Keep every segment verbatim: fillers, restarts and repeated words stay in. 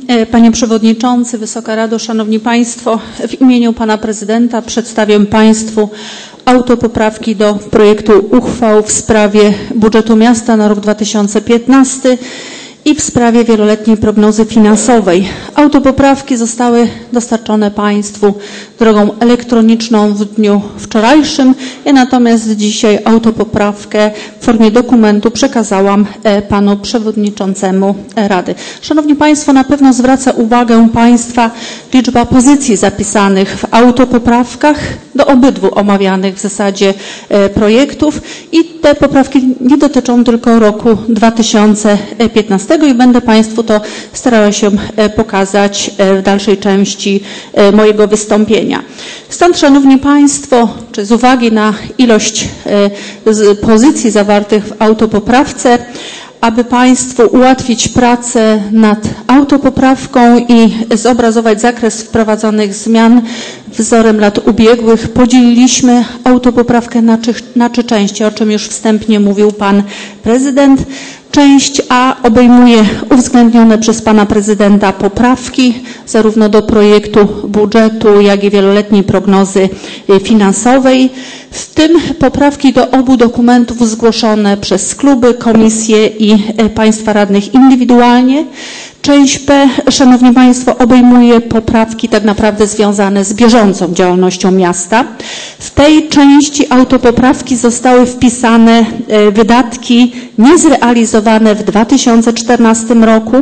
Panie Przewodniczący, Wysoka Rado, Szanowni Państwo, w imieniu Pana Prezydenta przedstawiam Państwu autopoprawki do projektu uchwał w sprawie budżetu miasta na rok dwa tysiące piętnasty i w sprawie wieloletniej prognozy finansowej. Autopoprawki zostały dostarczone Państwu drogą elektroniczną w dniu wczorajszym. Ja natomiast dzisiaj autopoprawkę w formie dokumentu przekazałam Panu Przewodniczącemu Rady. Szanowni Państwo, na pewno zwraca uwagę Państwa liczba pozycji zapisanych w autopoprawkach do obydwu omawianych w zasadzie projektów i te poprawki nie dotyczą tylko roku dwa tysiące piętnastego i będę Państwu to starała się pokazać w dalszej części mojego wystąpienia. Stąd, Szanowni Państwo, czy z uwagi na ilość pozycji zawartych w autopoprawce, aby Państwu ułatwić pracę nad autopoprawką i zobrazować zakres wprowadzonych zmian wzorem lat ubiegłych, podzieliliśmy autopoprawkę na trzy, na trzy części, o czym już wstępnie mówił Pan Prezydent. Część A obejmuje uwzględnione przez Pana Prezydenta poprawki zarówno do projektu budżetu, jak i wieloletniej prognozy finansowej, w tym poprawki do obu dokumentów zgłoszone przez kluby, komisje i Państwa radnych indywidualnie. Część B, Szanowni Państwo, obejmuje poprawki tak naprawdę związane z bieżącą działalnością miasta. W tej części autopoprawki zostały wpisane wydatki niezrealizowane w dwa tysiące czternastym roku.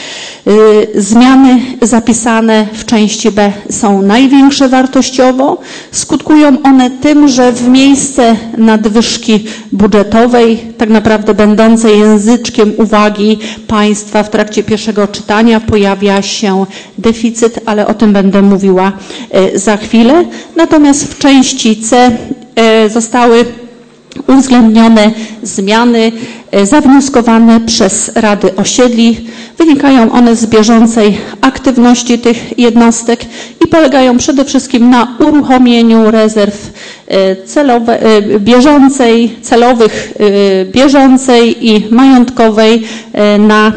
Zmiany zapisane w części B są największe wartościowo. Skutkują one tym, że w miejsce nadwyżki budżetowej, tak naprawdę będącej języczkiem uwagi Państwa w trakcie pierwszego czytania, pojawia się deficyt, ale o tym będę mówiła za chwilę. Natomiast w części C zostały uwzględnione zmiany zawnioskowane przez Rady Osiedli. Wynikają one z bieżącej aktywności tych jednostek i polegają przede wszystkim na uruchomieniu rezerw celowe, bieżącej, celowych, bieżącej i majątkowej na,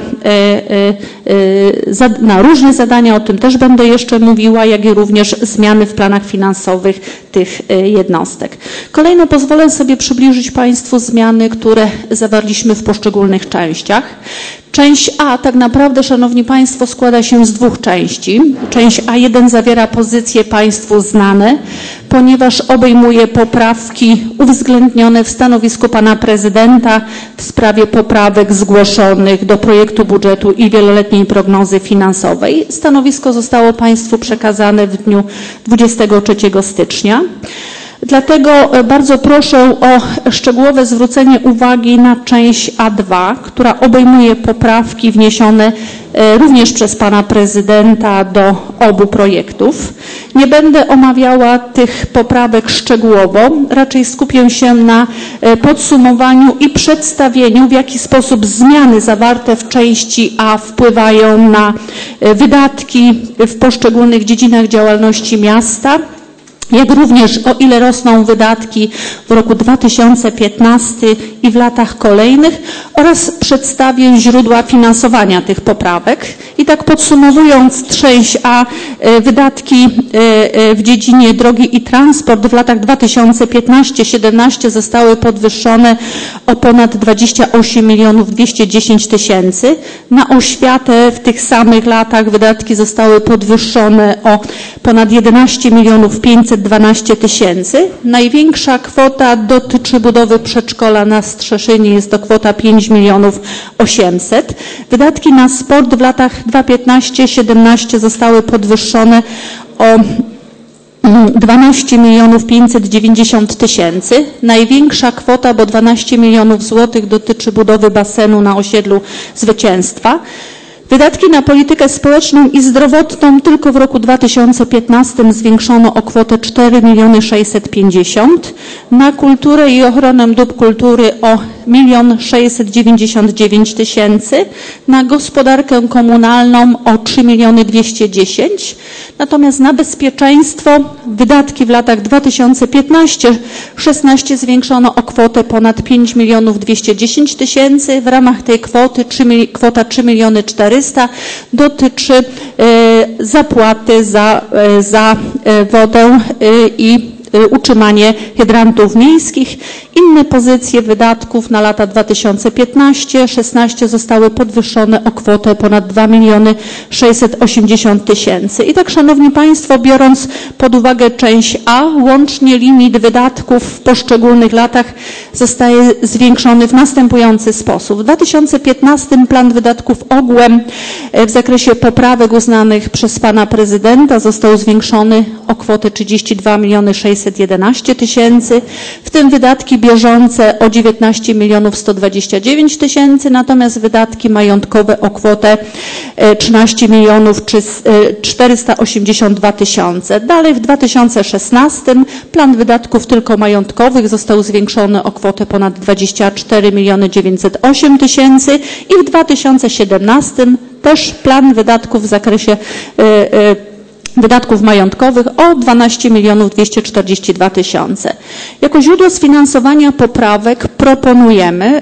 na różne zadania, o tym też będę jeszcze mówiła, jak i również zmiany w planach finansowych tych jednostek. Kolejno pozwolę sobie przybliżyć Państwu zmiany, które zawarliśmy w poszczególnych częściach. Część A tak naprawdę, Szanowni Państwo, składa się z dwóch części. Część A jeden zawiera pozycje Państwu znane, ponieważ obejmuje poprawki uwzględnione w stanowisku Pana Prezydenta w sprawie poprawek zgłoszonych do projektu budżetu i wieloletniej prognozy finansowej. Stanowisko zostało Państwu przekazane w dniu dwudziestego trzeciego stycznia. Dlatego bardzo proszę o szczegółowe zwrócenie uwagi na część A dwa, która obejmuje poprawki wniesione również przez Pana Prezydenta do obu projektów. Nie będę omawiała tych poprawek szczegółowo, raczej skupię się na podsumowaniu i przedstawieniu, w jaki sposób zmiany zawarte w części A wpływają na wydatki w poszczególnych dziedzinach działalności miasta, jak również o ile rosną wydatki w roku dwa tysiące piętnastym i w latach kolejnych oraz przedstawię źródła finansowania tych poprawek. I tak podsumowując część A, wydatki w dziedzinie drogi i transport w latach dwa tysiące piętnastym do dwa tysiące siedemnastego zostały podwyższone o ponad dwadzieścia osiem milionów dwieście dziesięć tysięcy. Na oświatę w tych samych latach wydatki zostały podwyższone o ponad jedenaście milionów pięćset dwanaście tysięcy. Największa kwota dotyczy budowy przedszkola na Strzeszynie, jest to kwota pięć milionów osiemset. Wydatki na sport w latach dwa tysiące piętnastym do dwa tysiące siedemnastego zostały podwyższone o dwanaście milionów pięćset dziewięćdziesiąt tysięcy. Największa kwota, bo dwanaście milionów złotych, dotyczy budowy basenu na osiedlu Zwycięstwa. Wydatki na politykę społeczną i zdrowotną tylko w roku dwa tysiące piętnastym zwiększono o kwotę cztery miliony sześćset pięćdziesiąt, na kulturę i ochronę dóbr kultury o milion sześćset dziewięćdziesiąt dziewięć tysięcy, na gospodarkę komunalną o trzy miliony dwieście dziesięć, natomiast na bezpieczeństwo wydatki w latach dwa tysiące piętnastym do dwa tysiące szesnastego zwiększono o kwotę ponad pięć milionów dwieście dziesięć tysięcy, w ramach tej kwoty kwota trzy miliony cztery czterysta dotyczy zapłaty za, za wodę i utrzymanie hydrantów miejskich. Inne pozycje wydatków na lata dwa tysiące piętnasty do szesnastego zostały podwyższone o kwotę ponad dwa miliony sześćset osiemdziesiąt tysięcy. I tak, Szanowni Państwo, biorąc pod uwagę część A, łącznie limit wydatków w poszczególnych latach zostaje zwiększony w następujący sposób. W dwa tysiące piętnastym plan wydatków ogółem w zakresie poprawek uznanych przez Pana Prezydenta został zwiększony o kwotę trzydzieści dwa miliony sześćset jedenaście tysięcy, w tym wydatki bieżące o dziewiętnaście milionów sto dwadzieścia dziewięć tysięcy, natomiast wydatki majątkowe o kwotę trzynaście milionów czterysta osiemdziesiąt dwa tysiące. Dalej w dwa tysiące szesnastym plan wydatków tylko majątkowych został zwiększony o kwotę ponad dwadzieścia cztery miliony dziewięćset osiem tysięcy i w dwa tysiące siedemnastym też plan wydatków w zakresie y, y, wydatków majątkowych o dwanaście milionów dwieście czterdzieści dwa tysiące. Jako źródło sfinansowania poprawek proponujemy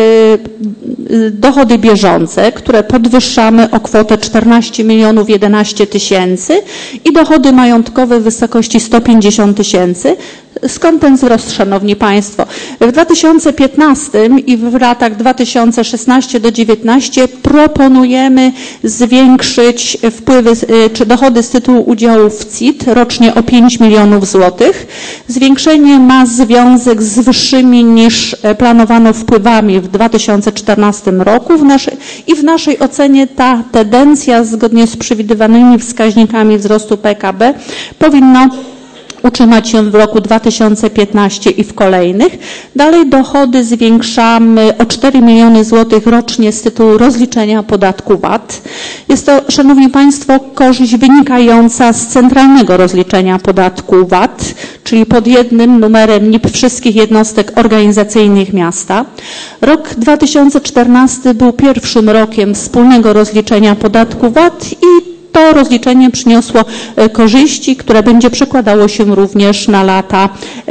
yy, dochody bieżące, które podwyższamy o kwotę czternaście milionów jedenaście tysięcy i dochody majątkowe w wysokości sto pięćdziesiąt tysięcy. Skąd ten wzrost, Szanowni Państwo? W dwa tysiące piętnastym i w latach dwa tysiące szesnasty do dwa tysiące dziewiętnastego proponujemy zwiększyć wpływy czy dochody z tytułu udziałów w C I T rocznie o pięć milionów złotych. Zwiększenie ma związek z wyższymi niż planowano wpływami w dwa tysiące czternastym roku w naszej, i w naszej ocenie ta tendencja zgodnie z przewidywanymi wskaźnikami wzrostu P K B powinno utrzymać się w roku dwa tysiące piętnastym i w kolejnych. Dalej dochody zwiększamy o cztery miliony złotych rocznie z tytułu rozliczenia podatku V A T. Jest to, Szanowni Państwo, korzyść wynikająca z centralnego rozliczenia podatku V A T, czyli pod jednym numerem N I P wszystkich jednostek organizacyjnych miasta. Rok dwa tysiące czternasty był pierwszym rokiem wspólnego rozliczenia podatku V A T i to rozliczenie przyniosło korzyści, które będzie przekładało się również na lata,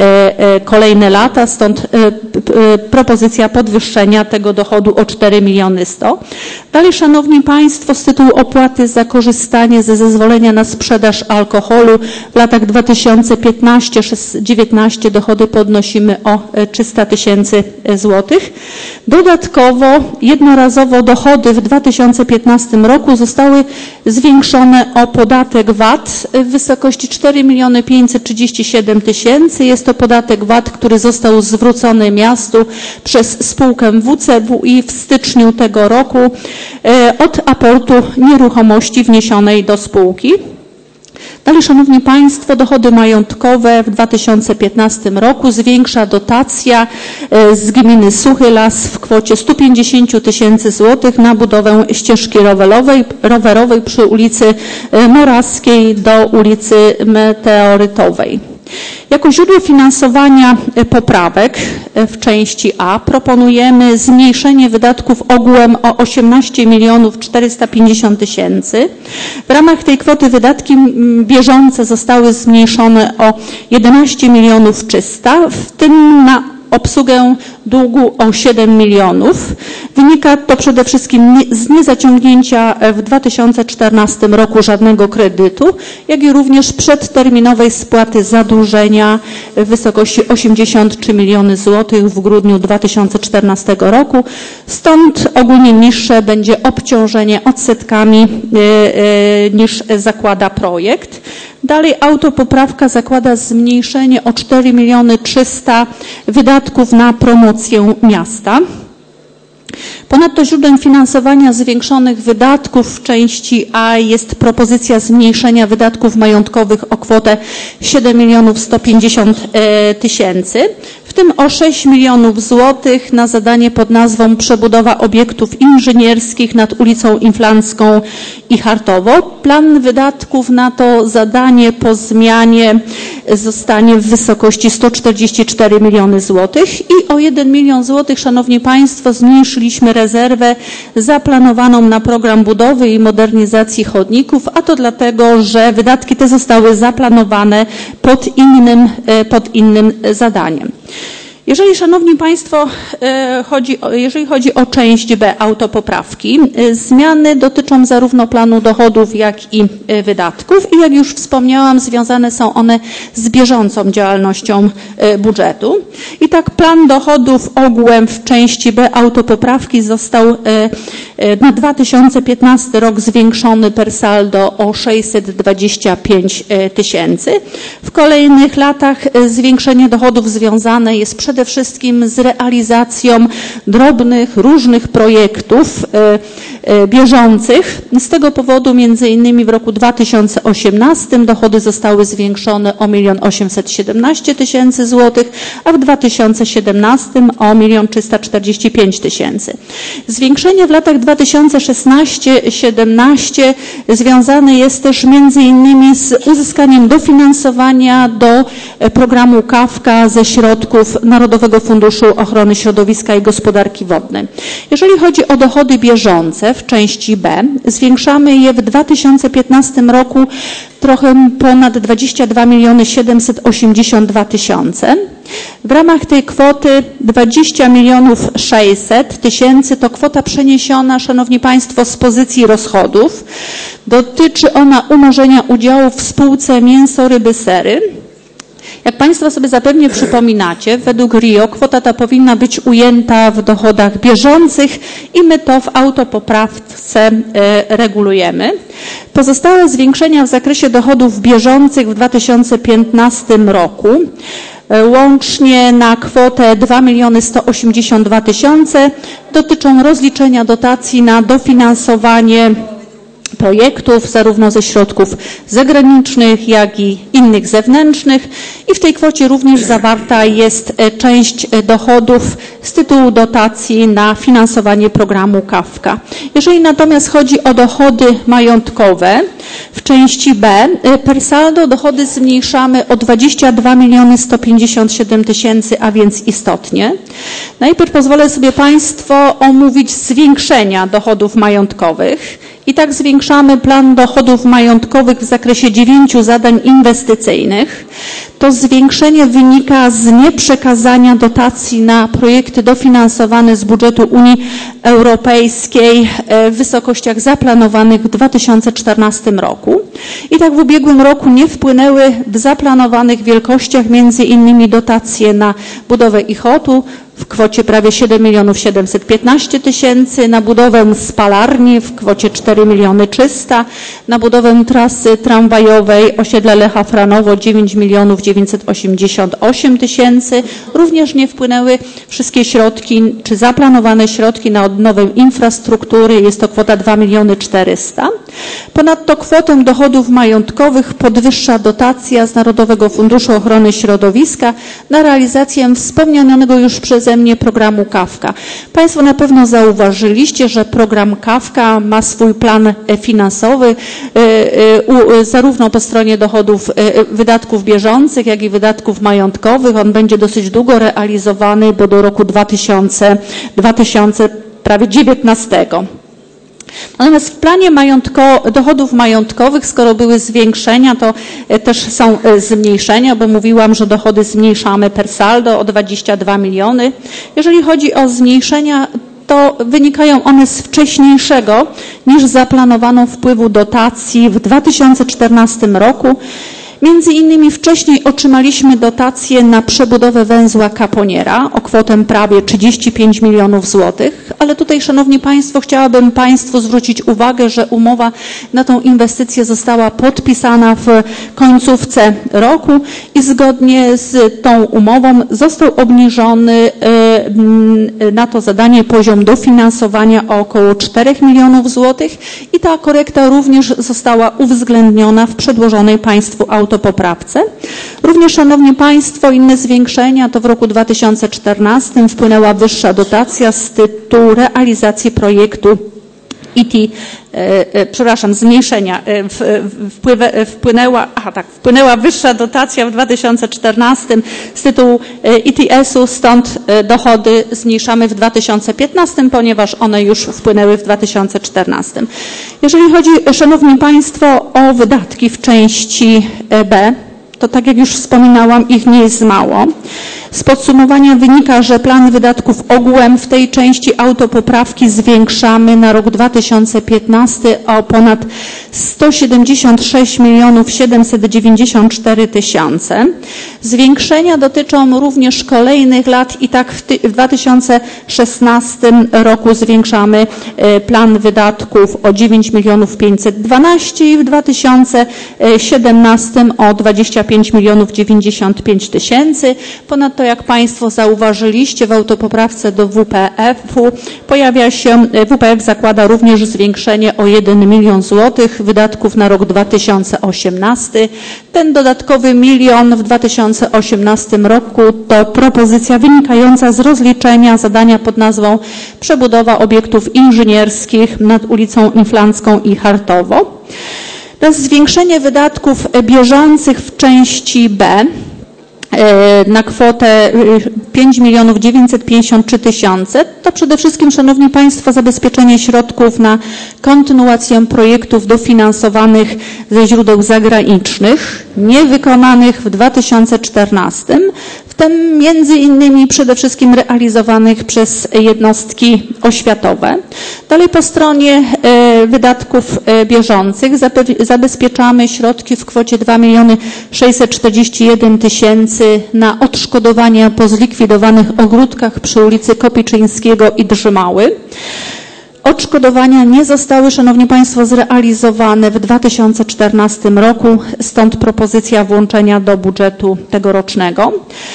kolejne lata, stąd propozycja podwyższenia tego dochodu o cztery miliony sto. Dalej, Szanowni Państwo, z tytułu opłaty za korzystanie ze zezwolenia na sprzedaż alkoholu w latach dwa tysiące piętnasty do dwa tysiące dziewiętnastego dochody podnosimy o trzysta tysięcy złotych. Dodatkowo jednorazowo dochody w dwa tysiące piętnastym roku zostały zwiększone o podatek V A T w wysokości cztery miliony pięćset trzydzieści siedem tysięcy. Jest to podatek V A T, który został zwrócony miastu przez spółkę W C W i w styczniu tego roku od aportu nieruchomości wniesionej do spółki. Dalej, Szanowni Państwo, dochody majątkowe w dwa tysiące piętnastym roku zwiększa dotacja z gminy Suchy Las w kwocie sto pięćdziesiąt tysięcy złotych na budowę ścieżki rowerowej, rowerowej przy ulicy Morawskiej do ulicy Meteorytowej. Jako źródło finansowania poprawek w części A proponujemy zmniejszenie wydatków ogółem o osiemnaście milionów czterysta pięćdziesiąt tysięcy. W ramach tej kwoty wydatki bieżące zostały zmniejszone o jedenaście milionów trzysta, w tym na obsługę długu o siedem milionów. Wynika to przede wszystkim z niezaciągnięcia w dwa tysiące czternastym roku żadnego kredytu, jak i również przedterminowej spłaty zadłużenia w wysokości osiemdziesiąt trzy miliony złotych w grudniu dwa tysiące czternastego roku. Stąd ogólnie niższe będzie obciążenie odsetkami niż zakłada projekt. Dalej autopoprawka zakłada zmniejszenie o cztery miliony trzysta wydatków na promocję miasta. Ponadto źródłem finansowania zwiększonych wydatków w części A jest propozycja zmniejszenia wydatków majątkowych o kwotę siedem milionów sto pięćdziesiąt tysięcy, w tym o sześć milionów złotych na zadanie pod nazwą przebudowa obiektów inżynierskich nad ulicą Inflancką i Hartowo. Plan wydatków na to zadanie po zmianie zostanie w wysokości sto czterdzieści cztery miliony złotych i o jeden milion złotych, Szanowni Państwo, zmniejszyliśmy rezerwę zaplanowaną na program budowy i modernizacji chodników, a to dlatego, że wydatki te zostały zaplanowane pod innym, pod innym zadaniem. Jeżeli, Szanowni Państwo, chodzi o, jeżeli chodzi o część B, autopoprawki, zmiany dotyczą zarówno planu dochodów, jak i wydatków i jak już wspomniałam, związane są one z bieżącą działalnością budżetu. I tak plan dochodów ogółem w części B autopoprawki został na dwa tysiące piętnasty rok zwiększony per saldo o sześćset dwadzieścia pięć tysięcy. W kolejnych latach zwiększenie dochodów związane jest przede wszystkim z realizacją drobnych, różnych projektów bieżących. Z tego powodu między innymi w roku dwa tysiące osiemnastym dochody zostały zwiększone o milion osiemset siedemnaście tysięcy złotych, a w dwa tysiące siedemnastym o milion trzysta czterdzieści pięć tysięcy. Zwiększenie w latach dwa tysiące szesnastym siedemnastym związane jest też między innymi z uzyskaniem dofinansowania do programu Kawka ze środków Narodowego Funduszu Ochrony Środowiska i Gospodarki Wodnej. Jeżeli chodzi o dochody bieżące w części B, zwiększamy je w dwa tysiące piętnastym roku trochę ponad dwadzieścia dwa miliony siedemset osiemdziesiąt dwa tysiące. W ramach tej kwoty dwadzieścia milionów sześćset tysięcy to kwota przeniesiona, Szanowni Państwo, z pozycji rozchodów. Dotyczy ona umorzenia udziału w spółce Mięso, Ryby, Sery. Jak Państwo sobie zapewne przypominacie, według R I O kwota ta powinna być ujęta w dochodach bieżących i my to w autopoprawce regulujemy. Pozostałe zwiększenia w zakresie dochodów bieżących w dwa tysiące piętnastym roku łącznie na kwotę dwa miliony sto osiemdziesiąt dwa tysiące dotyczą rozliczenia dotacji na dofinansowanie projektów zarówno ze środków zagranicznych, jak i innych zewnętrznych i w tej kwocie również zawarta jest część dochodów z tytułu dotacji na finansowanie programu Kawka. Jeżeli natomiast chodzi o dochody majątkowe w części B, per saldo dochody zmniejszamy o dwadzieścia dwa miliony sto pięćdziesiąt siedem tysięcy, a więc istotnie. Najpierw pozwolę sobie Państwo omówić zwiększenia dochodów majątkowych. I tak zwiększamy plan dochodów majątkowych w zakresie dziewięciu zadań inwestycyjnych. To zwiększenie wynika z nieprzekazania dotacji na projekty dofinansowane z budżetu Unii Europejskiej w wysokościach zaplanowanych w dwa tysiące czternastym roku. I tak w ubiegłym roku nie wpłynęły w zaplanowanych wielkościach między innymi dotacje na budowę I H O T-u w kwocie prawie siedem milionów siedemset piętnaście tysięcy, na budowę spalarni w kwocie cztery miliony trzysta, na budowę trasy tramwajowej osiedla Lecha Franowo dziewięć milionów dziewięćset osiemdziesiąt osiem tysięcy. Również nie wpłynęły wszystkie środki, czy zaplanowane środki na odnowę infrastruktury, jest to kwota dwa miliony czterysta. Ponadto kwotę dochodów majątkowych podwyższa dotacja z Narodowego Funduszu Ochrony Środowiska na realizację wspomnianego już przeze mnie programu Kawka. Państwo na pewno zauważyliście, że program Kawka ma swój plan finansowy zarówno po stronie dochodów, wydatków bieżących, jak i wydatków majątkowych. On będzie dosyć długo realizowany, bo do roku dwa tysiące dziewiętnastego. Natomiast w planie majątko, dochodów majątkowych, skoro były zwiększenia, to też są zmniejszenia, bo mówiłam, że dochody zmniejszamy per saldo o dwadzieścia dwa miliony. Jeżeli chodzi o zmniejszenia, to wynikają one z wcześniejszego niż zaplanowano wpływu dotacji w dwa tysiące czternastym roku. Między innymi wcześniej otrzymaliśmy dotację na przebudowę węzła Kaponiera o kwotę prawie trzydzieści pięć milionów złotych, ale tutaj, Szanowni Państwo, chciałabym Państwu zwrócić uwagę, że umowa na tą inwestycję została podpisana w końcówce roku i zgodnie z tą umową został obniżony na to zadanie poziom dofinansowania o około czterech milionów złotych i ta korekta również została uwzględniona w przedłożonej Państwu autopoprawce. Również, Szanowni Państwo, inne zwiększenia to w roku dwa tysiące czternastym wpłynęła wyższa dotacja z tytułu realizacji projektu I T, e, przepraszam, zmniejszenia, e, w, wpływa, wpłynęła, aha tak, wpłynęła wyższa dotacja w dwa tysiące czternastym z tytułu I T S-u, stąd dochody zmniejszamy w dwa tysiące piętnastym, ponieważ one już wpłynęły w dwa tysiące czternastym. Jeżeli chodzi, Szanowni Państwo, o wydatki w części B, to tak jak już wspominałam, ich nie jest mało. Z podsumowania wynika, że plan wydatków ogółem w tej części autopoprawki zwiększamy na rok dwa tysiące piętnasty o ponad sto siedemdziesiąt sześć milionów siedemset dziewięćdziesiąt cztery tysiące. Zwiększenia dotyczą również kolejnych lat i tak w, w dwa tysiące szesnastym roku zwiększamy plan wydatków o dziewięć milionów pięćset dwanaście i w dwa tysiące siedemnastym o dwadzieścia pięć milionów dziewięćdziesiąt pięć tysięcy. Ponadto, jak Państwo zauważyliście, w autopoprawce do W P F-u pojawia się, W P F zakłada również zwiększenie o jeden milion złotych wydatków na rok dwa tysiące osiemnasty. Ten dodatkowy milion w dwa tysiące osiemnastym roku to propozycja wynikająca z rozliczenia zadania pod nazwą przebudowa obiektów inżynierskich nad ulicą Inflancką i Hartowo. Oraz zwiększenie wydatków bieżących w części B na kwotę pięć milionów dziewięćset pięćdziesiąt trzy tysiące, to przede wszystkim, Szanowni Państwo, zabezpieczenie środków na kontynuację projektów dofinansowanych ze źródeł zagranicznych, niewykonanych w dwa tysiące czternastym, w tym między innymi przede wszystkim realizowanych przez jednostki oświatowe. Dalej po stronie wydatków bieżących zabezpieczamy środki w kwocie dwa miliony sześćset czterdzieści jeden tysięcy na odszkodowania po zlikwidowanych ogródkach przy ulicy Kopiczyńskiego i Drzymały. Odszkodowania nie zostały, Szanowni Państwo, zrealizowane w dwa tysiące czternastym roku, stąd propozycja włączenia do budżetu tegorocznego.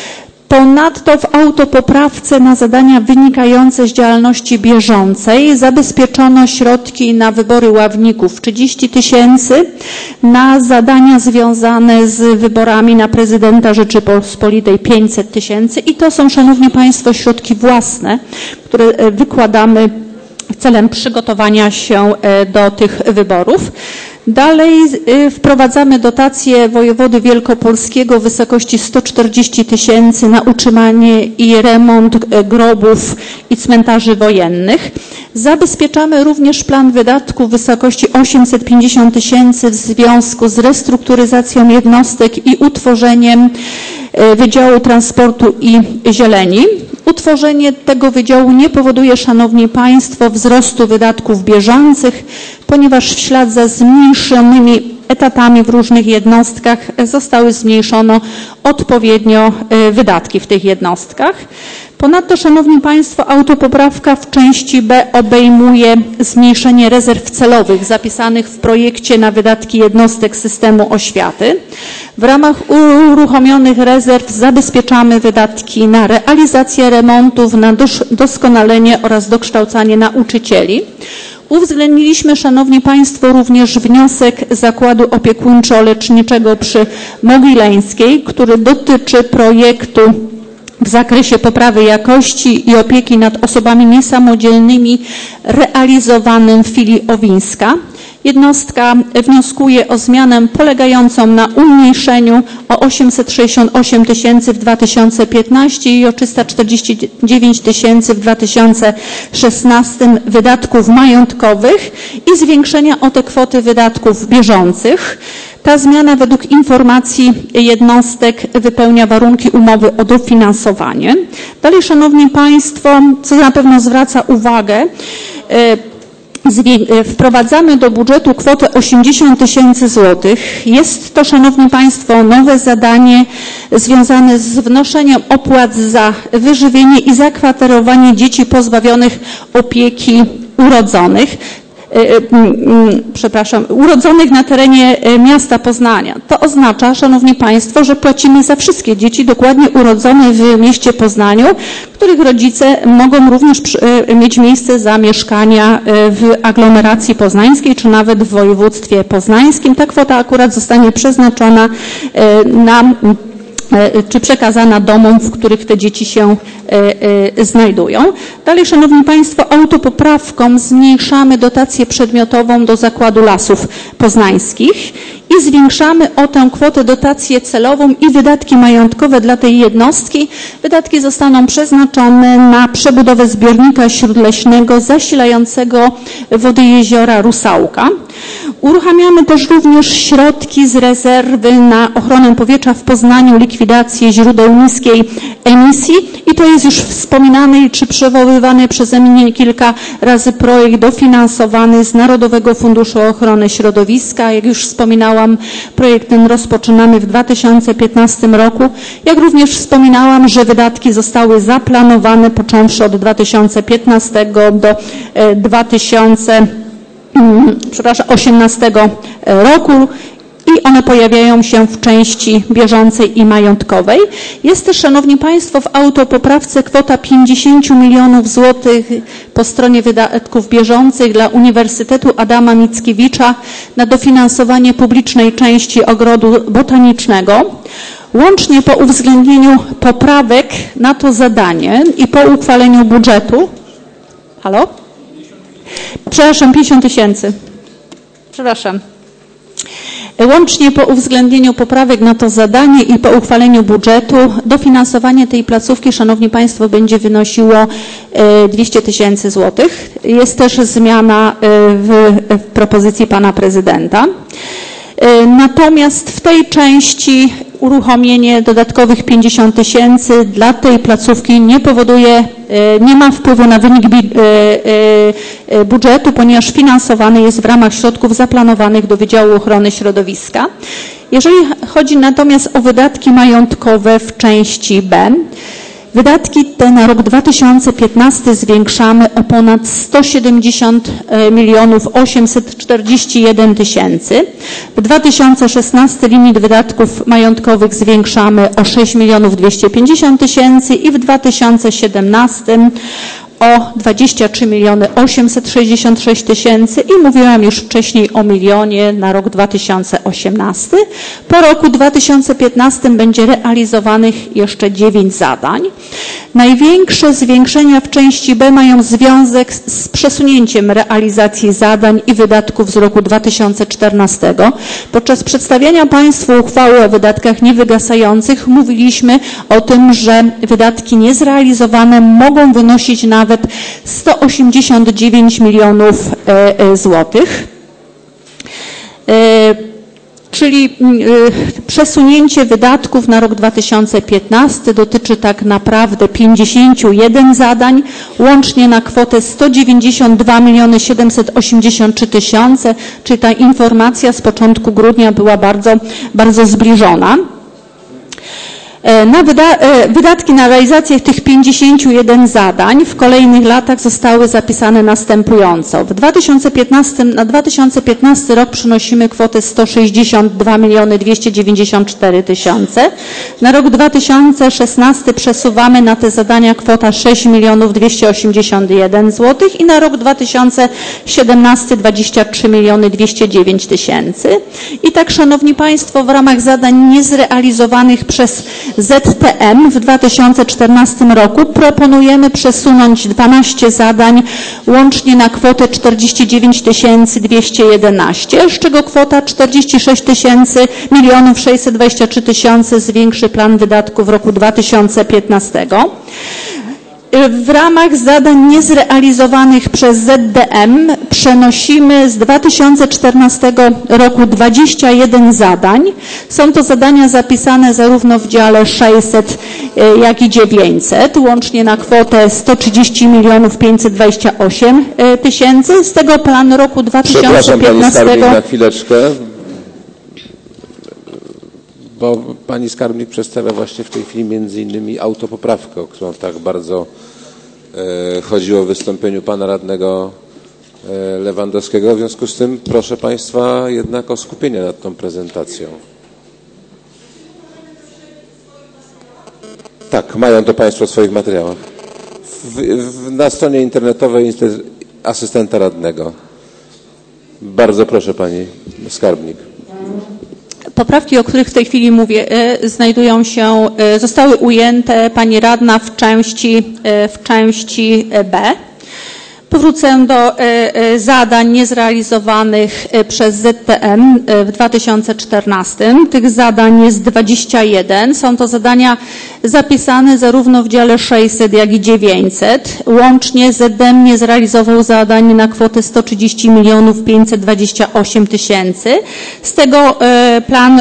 Ponadto w autopoprawce na zadania wynikające z działalności bieżącej zabezpieczono środki na wybory ławników trzydzieści tysięcy, na zadania związane z wyborami na prezydenta Rzeczypospolitej pięćset tysięcy i to są, Szanowni Państwo, środki własne, które wykładamy celem przygotowania się do tych wyborów. Dalej wprowadzamy dotację wojewody wielkopolskiego w wysokości sto czterdzieści tysięcy na utrzymanie i remont grobów i cmentarzy wojennych. Zabezpieczamy również plan wydatków w wysokości osiemset pięćdziesiąt tysięcy w związku z restrukturyzacją jednostek i utworzeniem Wydziału Transportu i Zieleni. Utworzenie tego wydziału nie powoduje, Szanowni Państwo, wzrostu wydatków bieżących, ponieważ w ślad za zmniejszonymi etatami w różnych jednostkach zostały zmniejszone odpowiednio wydatki w tych jednostkach. Ponadto, Szanowni Państwo, autopoprawka w części B obejmuje zmniejszenie rezerw celowych zapisanych w projekcie na wydatki jednostek systemu oświaty. W ramach uruchomionych rezerw zabezpieczamy wydatki na realizację remontów, na doskonalenie oraz dokształcanie nauczycieli. Uwzględniliśmy, Szanowni Państwo, również wniosek Zakładu Opiekuńczo-Leczniczego przy Mogileńskiej, który dotyczy projektu w zakresie poprawy jakości i opieki nad osobami niesamodzielnymi realizowanym w filii Owińska. Jednostka wnioskuje o zmianę polegającą na umniejszeniu o osiemset sześćdziesiąt osiem tysięcy w dwa tysiące piętnastym i o trzysta czterdzieści dziewięć tysięcy w dwa tysiące szesnastym wydatków majątkowych i zwiększenia o te kwoty wydatków bieżących. Ta zmiana według informacji jednostek wypełnia warunki umowy o dofinansowanie. Dalej, Szanowni Państwo, co na pewno zwraca uwagę, wprowadzamy do budżetu kwotę osiemdziesiąt tysięcy złotych. Jest to, Szanowni Państwo, nowe zadanie związane z wnoszeniem opłat za wyżywienie i zakwaterowanie dzieci pozbawionych opieki urodzonych. przepraszam, urodzonych na terenie miasta Poznania. To oznacza, Szanowni Państwo, że płacimy za wszystkie dzieci dokładnie urodzone w mieście Poznaniu, których rodzice mogą również mieć miejsce zamieszkania w aglomeracji poznańskiej, czy nawet w województwie poznańskim. Ta kwota akurat zostanie przeznaczona na czy przekazana domom, w których te dzieci się znajdują. Dalej, Szanowni Państwo, autopoprawką zmniejszamy dotację przedmiotową do Zakładu Lasów Poznańskich i zwiększamy o tę kwotę dotację celową i wydatki majątkowe dla tej jednostki. Wydatki zostaną przeznaczone na przebudowę zbiornika śródleśnego zasilającego wody jeziora Rusałka. Uruchamiamy też również środki z rezerwy na ochronę powietrza w Poznaniu, likwidację źródeł niskiej emisji i to jest już wspominany czy przywoływany przeze mnie kilka razy projekt dofinansowany z Narodowego Funduszu Ochrony Środowiska. Jak już wspominałam, projekt ten rozpoczynamy w dwa tysiące piętnastym roku. Jak również wspominałam, że wydatki zostały zaplanowane począwszy od dwa tysiące piętnastego do dwa tysiące przepraszam, osiemnastego roku i one pojawiają się w części bieżącej i majątkowej. Jest też, Szanowni Państwo, w autopoprawce kwota pięćdziesiąt milionów złotych po stronie wydatków bieżących dla Uniwersytetu Adama Mickiewicza na dofinansowanie publicznej części ogrodu botanicznego. Łącznie po uwzględnieniu poprawek na to zadanie i po uchwaleniu budżetu, halo? Przepraszam, pięćdziesiąt tysięcy. Przepraszam. Łącznie po uwzględnieniu poprawek na to zadanie i po uchwaleniu budżetu dofinansowanie tej placówki, Szanowni Państwo, będzie wynosiło dwieście tysięcy złotych. Jest też zmiana w, w propozycji Pana Prezydenta. Natomiast w tej części uruchomienie dodatkowych pięćdziesiąt tysięcy dla tej placówki nie powoduje, nie ma wpływu na wynik budżetu, ponieważ finansowany jest w ramach środków zaplanowanych do Wydziału Ochrony Środowiska. Jeżeli chodzi natomiast o wydatki majątkowe w części B, wydatki te na rok dwa tysiące piętnasty zwiększamy o ponad sto siedemdziesiąt milionów osiemset czterdzieści jeden tysięcy. W dwa tysiące szesnastym limit wydatków majątkowych zwiększamy o sześć milionów dwieście pięćdziesiąt tysięcy i w dwa tysiące siedemnastym o dwadzieścia trzy miliony osiemset sześćdziesiąt sześć tysięcy i mówiłam już wcześniej o milionie na rok dwa tysiące osiemnasty. Po roku dwa tysiące piętnastym będzie realizowanych jeszcze dziewięć zadań. Największe zwiększenia w części B mają związek z przesunięciem realizacji zadań i wydatków z roku dwa tysiące czternastego. Podczas przedstawiania Państwu uchwały o wydatkach niewygasających mówiliśmy o tym, że wydatki niezrealizowane mogą wynosić nawet sto osiemdziesiąt dziewięć milionów złotych. Czyli przesunięcie wydatków na rok dwa tysiące piętnasty dotyczy tak naprawdę pięćdziesięciu jeden zadań, łącznie na kwotę sto dziewięćdziesiąt dwa miliony siedemset osiemdziesiąt trzy tysiące, czyli ta informacja z początku grudnia była bardzo, bardzo zbliżona. Na wyda wydatki na realizację tych pięćdziesięciu jeden zadań w kolejnych latach zostały zapisane następująco. W dwa tysiące piętnastym, na dwa tysiące piętnasty rok przynosimy kwotę sto sześćdziesiąt dwa miliony dwieście dziewięćdziesiąt cztery tysiące. Na rok dwa tysiące szesnasty przesuwamy na te zadania kwota sześć milionów dwieście osiemdziesiąt jeden złotych i na rok dwa tysiące siedemnasty dwadzieścia trzy miliony dwieście dziewięć tysięcy. I tak, Szanowni Państwo, w ramach zadań niezrealizowanych przez Z T M w dwa tysiące czternastym roku proponujemy przesunąć dwanaście zadań łącznie na kwotę czterdzieści dziewięć tysięcy dwieście jedenaście, z czego kwota czterdzieści sześć tysięcy milionów sześćset dwadzieścia trzy tysiące zwiększy plan wydatków w roku dwa tysiące piętnastego. W ramach zadań niezrealizowanych przez Z D M przenosimy z dwa tysiące czternastego roku dwadzieścia jeden zadań. Są to zadania zapisane zarówno w dziale sześćset, jak i dziewięćset, łącznie na kwotę sto trzydzieści milionów pięćset dwadzieścia osiem tysięcy. Z tego plan roku dwa tysiące piętnastego... Przepraszam, Pani Skarbnik, na chwileczkę, bo Pani Skarbnik przedstawia właśnie w tej chwili między innymi autopoprawkę, o którą tak bardzo e, chodziło w wystąpieniu Pana Radnego e, Lewandowskiego. W związku z tym proszę Państwa jednak o skupienie nad tą prezentacją. Tak, mają to Państwo w swoich materiałach. W, w, na stronie internetowej asystenta radnego. Bardzo proszę Pani Skarbnik. Poprawki, o których w tej chwili mówię, znajdują się, zostały ujęte Pani Radna w części, w części B. Powrócę do zadań niezrealizowanych przez Z T M w dwa tysiące czternastym. Tych zadań jest dwadzieścia jeden. Są to zadania zapisane zarówno w dziale sześćset, jak i dziewięćset. Łącznie Z D M nie zrealizował zadań na kwotę sto trzydzieści milionów pięćset dwadzieścia osiem tysięcy. Z tego plan,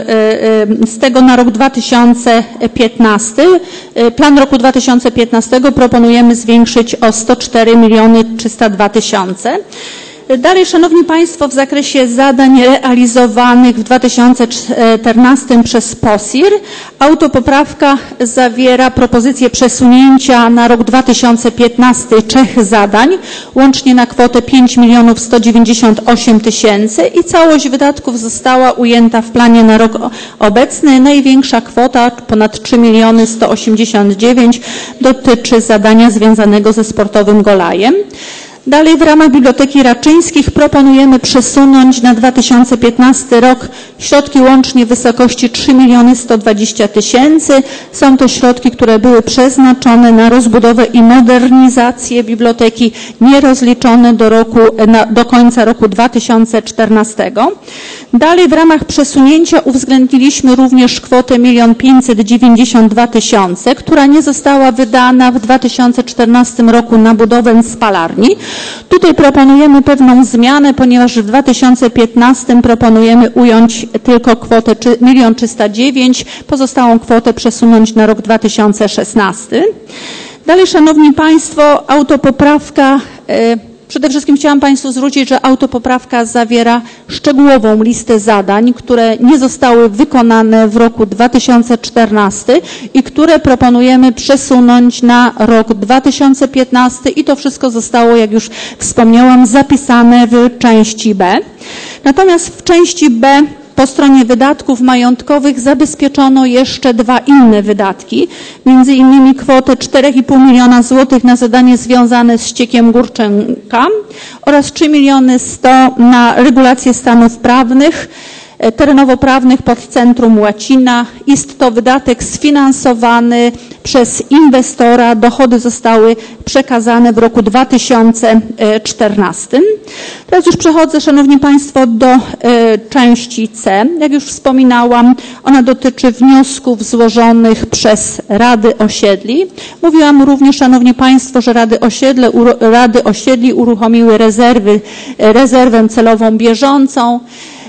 z tego na rok dwa tysiące piętnasty, plan roku dwa tysiące piętnastego proponujemy zwiększyć o sto cztery miliony trzysta dwa tysiące. Dalej, Szanowni Państwo, w zakresie zadań realizowanych w dwa tysiące czternastym przez P O S I R autopoprawka zawiera propozycję przesunięcia na rok dwa tysiące piętnasty trzech zadań, łącznie na kwotę pięć milionów sto dziewięćdziesiąt osiem tysięcy i całość wydatków została ujęta w planie na rok obecny. Największa kwota, ponad trzy miliony sto osiemdziesiąt dziewięć, dotyczy zadania związanego ze sportowym Golajem. Dalej, w ramach Biblioteki Raczyńskich proponujemy przesunąć na dwa tysiące piętnasty rok środki łącznie w wysokości trzy miliony sto dwadzieścia tysięcy. Są to środki, które były przeznaczone na rozbudowę i modernizację biblioteki, nierozliczone do, roku, na, do końca roku dwa tysiące czternastego. Dalej, w ramach przesunięcia uwzględniliśmy również kwotę milion pięćset dziewięćdziesiąt dwa tysiące, która nie została wydana w dwa tysiące czternastym roku na budowę spalarni. Tutaj proponujemy pewną zmianę, ponieważ w dwa tysiące piętnastym proponujemy ująć tylko kwotę milion trzysta dziewięć, pozostałą kwotę przesunąć na rok dwa tysiące szesnasty. Dalej, Szanowni Państwo, autopoprawka. Przede wszystkim chciałam Państwu zwrócić, że autopoprawka zawiera szczegółową listę zadań, które nie zostały wykonane w roku dwa tysiące czternastym i które proponujemy przesunąć na rok dwa tysiące piętnasty i to wszystko zostało, jak już wspomniałam, zapisane w części B. Natomiast w części B po stronie wydatków majątkowych zabezpieczono jeszcze dwa inne wydatki, między innymi kwotę cztery i pół miliona złotych na zadanie związane z ściekiem Górczenka oraz trzy miliony sto na regulację stanów prawnych, terenowo-prawnych pod Centrum Łacina. Jest to wydatek sfinansowany przez inwestora. Dochody zostały przekazane w roku dwa tysiące czternastym. Teraz już przechodzę, Szanowni Państwo, do y, części C. Jak już wspominałam, ona dotyczy wniosków złożonych przez Rady Osiedli. Mówiłam również, Szanowni Państwo, że Rady, Osiedle, uro, Rady Osiedli uruchomiły rezerwy, rezerwę celową bieżącą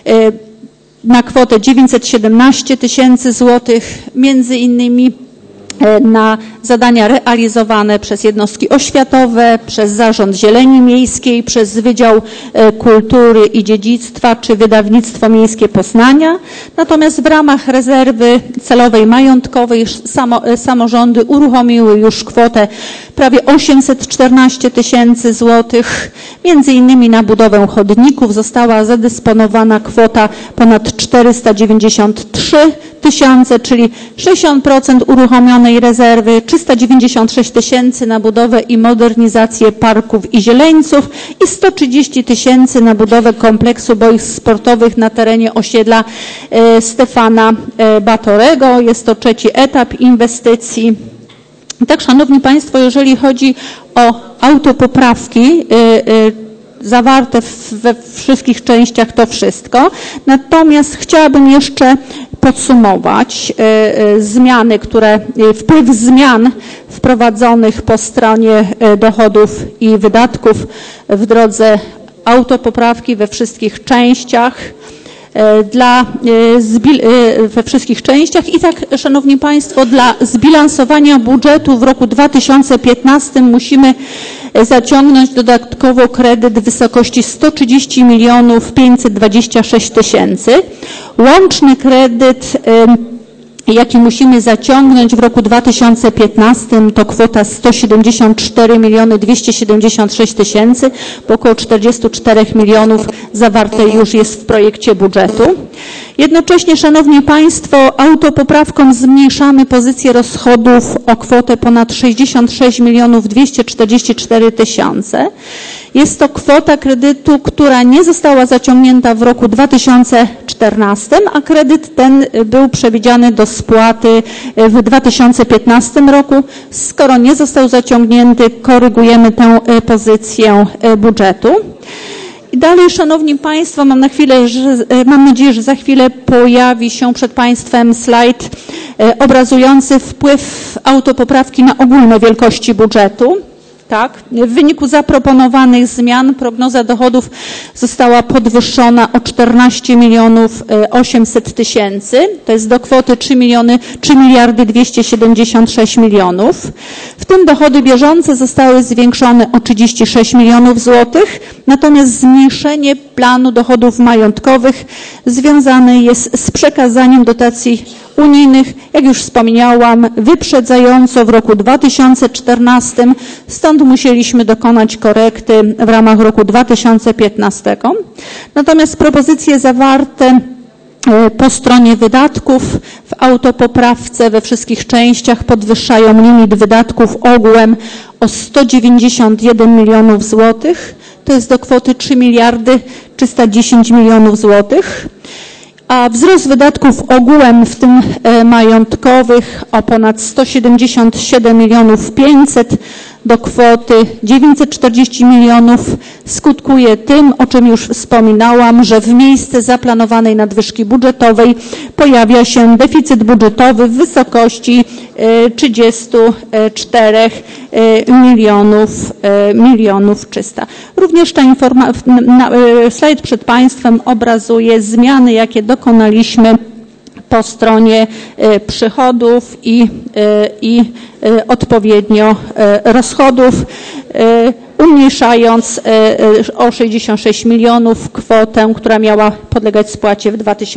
y, na kwotę dziewięćset siedemnaście tysięcy złotych, między innymi na zadania realizowane przez jednostki oświatowe, przez Zarząd Zieleni Miejskiej, przez Wydział Kultury i Dziedzictwa czy Wydawnictwo Miejskie Poznania. Natomiast w ramach rezerwy celowej majątkowej samo, samorządy uruchomiły już kwotę prawie osiemset czternaście tysięcy złotych. Między innymi na budowę chodników została zadysponowana kwota ponad czterysta dziewięćdziesiąt trzy tysiące, czyli sześćdziesiąt procent uruchomionej rezerwy, trzysta dziewięćdziesiąt sześć tysięcy na budowę i modernizację parków i zieleńców i sto trzydzieści tysięcy na budowę kompleksu boisk sportowych na terenie osiedla Stefana Batorego. Jest to trzeci etap inwestycji. Tak, Szanowni Państwo, jeżeli chodzi o autopoprawki, zawarte we wszystkich częściach to wszystko. Natomiast chciałabym jeszcze podsumować zmiany, które, wpływ zmian wprowadzonych po stronie dochodów i wydatków w drodze autopoprawki we wszystkich częściach. Dla, we wszystkich częściach i tak, Szanowni Państwo, dla zbilansowania budżetu w roku dwa tysiące piętnastym musimy zaciągnąć dodatkowo kredyt w wysokości sto trzydzieści milionów pięćset dwadzieścia sześć tysięcy. Łączny kredyt, jaki musimy zaciągnąć w roku dwa tysiące piętnastym, to kwota sto siedemdziesiąt cztery miliony dwieście siedemdziesiąt sześć tysięcy, bo około czterdzieści cztery milionów zawarte już jest w projekcie budżetu. Jednocześnie, Szanowni Państwo, autopoprawką zmniejszamy pozycję rozchodów o kwotę ponad sześćdziesiąt sześć milionów dwieście czterdzieści cztery tysiące. Jest to kwota kredytu, która nie została zaciągnięta w roku dwa tysiące czternastym, a kredyt ten był przewidziany do spłaty w dwa tysiące piętnastym roku. Skoro nie został zaciągnięty, korygujemy tę pozycję budżetu. I dalej, Szanowni Państwo, mam, na chwilę, że, mam nadzieję, że za chwilę pojawi się przed Państwem slajd obrazujący wpływ autopoprawki na ogólne wielkości budżetu. Tak, w wyniku zaproponowanych zmian prognoza dochodów została podwyższona o czternaście milionów osiemset tysięcy, to jest do kwoty trzy miliardy dwieście siedemdziesiąt sześć milionów. W tym dochody bieżące zostały zwiększone o trzydzieści sześć milionów złotych, natomiast zmniejszenie planu dochodów majątkowych związane jest z przekazaniem dotacji unijnych, jak już wspomniałam, wyprzedzająco w roku dwa tysiące czternastym, stąd musieliśmy dokonać korekty w ramach roku dwa tysiące piętnastego. Natomiast propozycje zawarte po stronie wydatków w autopoprawce we wszystkich częściach podwyższają limit wydatków ogółem o sto dziewięćdziesiąt jeden milionów złotych, to jest do kwoty trzy miliardy trzysta dziesięć milionów złotych. A wzrost wydatków ogółem, w tym majątkowych, o ponad sto siedemdziesiąt siedem milionów pięćset do kwoty dziewięćset czterdzieści milionów skutkuje tym, o czym już wspominałam, że w miejsce zaplanowanej nadwyżki budżetowej pojawia się deficyt budżetowy w wysokości trzydziestu czterech milionów, milionów trzysta. Również ta informacja, slajd przed Państwem obrazuje zmiany, jakie dokonaliśmy po stronie przychodów i, i odpowiednio rozchodów, umniejszając o sześćdziesiąt sześć milionów kwotę, która miała podlegać spłacie w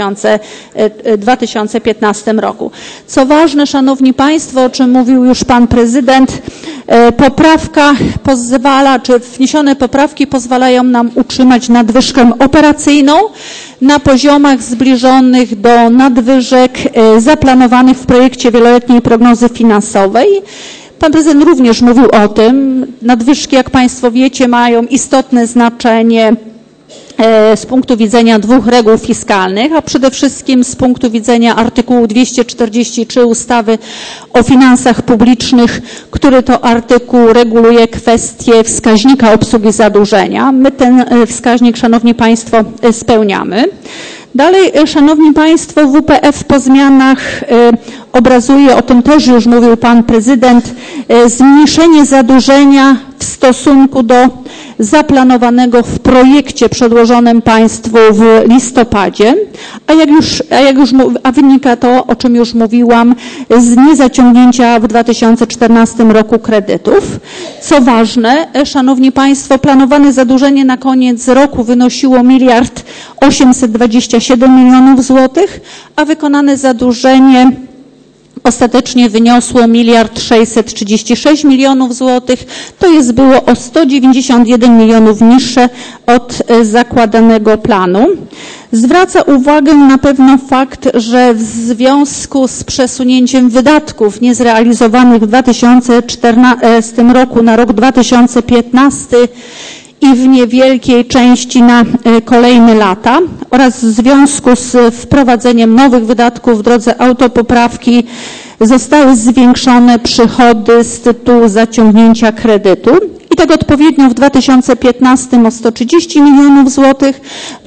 dwa tysiące piętnastym roku. Co ważne, Szanowni Państwo, o czym mówił już Pan Prezydent, poprawka pozwala, czy wniesione poprawki pozwalają nam utrzymać nadwyżkę operacyjną na poziomach zbliżonych do nadwyżek zaplanowanych w projekcie wieloletniej prognozy finansowej. Pan prezydent również mówił o tym. Nadwyżki, jak Państwo wiecie, mają istotne znaczenie z punktu widzenia dwóch reguł fiskalnych, a przede wszystkim z punktu widzenia artykułu dwieście czterdzieści trzy ustawy o finansach publicznych, który to artykuł reguluje kwestię wskaźnika obsługi zadłużenia. My ten wskaźnik, Szanowni Państwo, spełniamy. Dalej, Szanowni Państwo, W P F po zmianach obrazuje, o tym też już mówił Pan Prezydent, zmniejszenie zadłużenia w stosunku do zaplanowanego w projekcie przedłożonym Państwu w listopadzie, a jak już, a jak już a wynika to, o czym już mówiłam, z niezaciągnięcia w dwa tysiące czternastym roku kredytów. Co ważne, Szanowni Państwo, planowane zadłużenie na koniec roku wynosiło miliard osiemset dwadzieścia siedem milionów złotych, a wykonane zadłużenie ostatecznie wyniosło miliard sześćset trzydzieści sześć milionów złotych, to jest było o sto dziewięćdziesiąt jeden milionów niższe od zakładanego planu. Zwraca uwagę na pewno fakt, że w związku z przesunięciem wydatków niezrealizowanych w dwa tysiące czternastym roku na rok dwa tysiące piętnasty i w niewielkiej części na kolejne lata oraz w związku z wprowadzeniem nowych wydatków w drodze autopoprawki zostały zwiększone przychody z tytułu zaciągnięcia kredytu. I tak odpowiednio w dwa tysiące piętnastym o sto trzydzieści milionów złotych,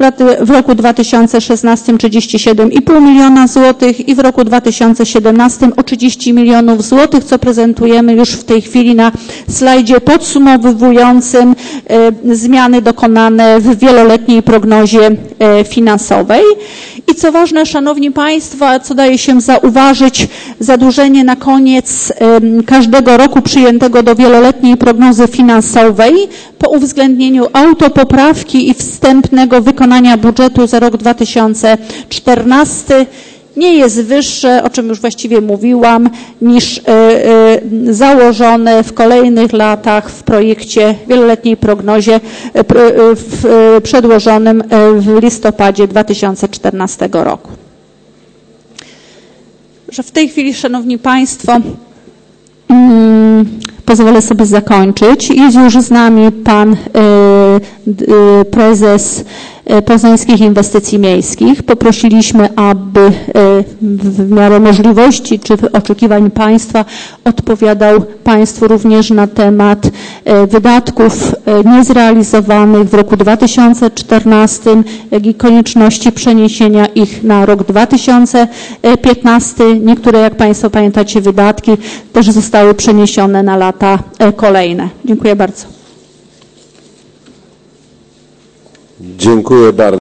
w roku dwa tysiące szesnastym trzydzieści siedem i pół miliona złotych i w roku dwa tysiące siedemnastym o trzydzieści milionów złotych, co prezentujemy już w tej chwili na slajdzie podsumowującym zmiany dokonane w wieloletniej prognozie finansowej. I co ważne, Szanowni Państwo, a co daje się zauważyć, zadłużenie na koniec każdego roku przyjętego do wieloletniej prognozy finansowej po uwzględnieniu autopoprawki i wstępnego wykonania budżetu za rok dwa tysiące czternasty nie jest wyższe, o czym już właściwie mówiłam, niż założone w kolejnych latach w projekcie wieloletniej prognozie przedłożonym w listopadzie dwa tysiące czternastego roku. Że w tej chwili, Szanowni Państwo, pozwolę sobie zakończyć. Jest już z nami pan prezes Poznańskich Inwestycji Miejskich. Poprosiliśmy, aby w miarę możliwości czy oczekiwań Państwa odpowiadał Państwu również na temat wydatków niezrealizowanych w roku dwa tysiące czternastym, jak i konieczności przeniesienia ich na rok dwa tysiące piętnasty. Niektóre, jak Państwo pamiętacie, wydatki też zostały przeniesione na lata kolejne. Dziękuję bardzo. Dziękuję bardzo.